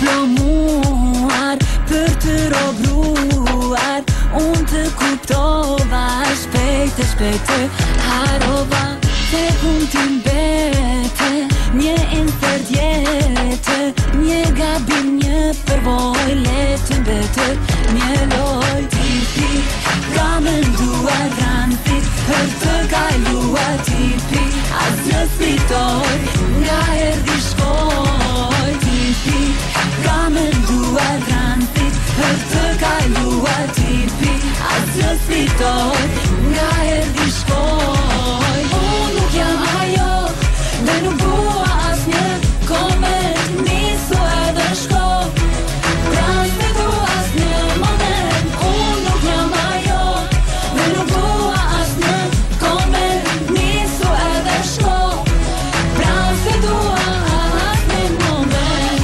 diplomuar për të robruar. Unë të kuptova shpejtë harova se kun ti mbete një infert jetë, një gabim, një përvoj, letë mbete një loj. Tipi ka menduar ranfit për të kaluar, tipi as në fitoj nga erdi shkoj. Tipi ka menduar ranfit për të kaluar, tipi as në fitoj nga erdi shkoj. Unë nuk jam ajo dhe nuk bua as një koment, nisu edhe shko, pra se du as një moment. Unë nuk jam ajo dhe nuk bua as një koment, nisu edhe shko, pra se du as një moment.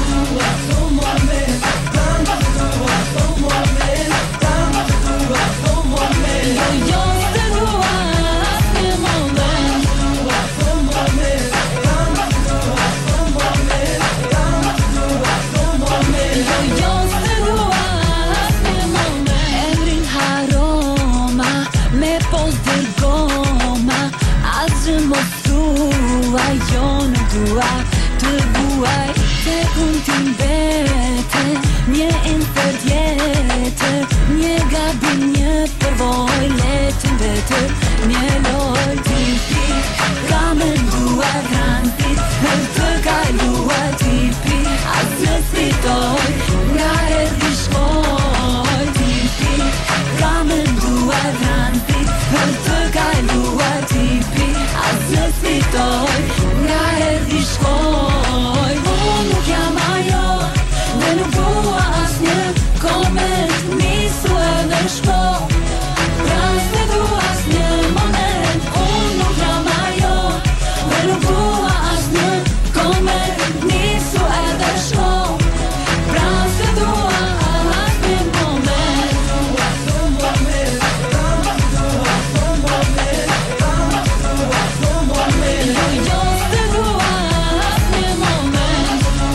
Jo, se du as një moment. Jo, se du as një moment. Emrin haroma me pos dërgoma, asgjë mos thua, jo nuk dua të vuaj. Se kun ti mbete një infert jetë, një gabim, një përvoj, letë mbete një loj. Tipi ka menduar ranfit për të kaluar, tipi as në fitoj nga erdi shkoj. Tipi ka menduar ranfit për të kaluar, tipi as në fitoj nga erdi shkoj. Unë nuk jam ajo dhe nuk bua as një koment, nisu edhe shko, pra se du as një moment. Unë nuk jam ajo dhe nuk bua as një koment, nisu edhe shko, pra se du as një moment. Jo, se du as një moment.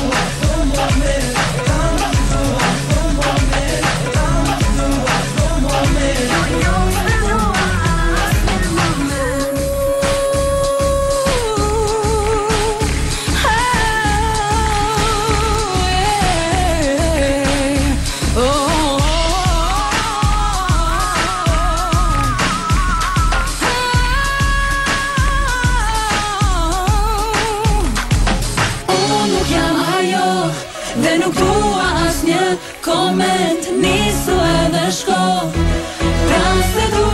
Unë nuk jam ajo dhe nuk dua as një koment, nisu edhe shko, pra se du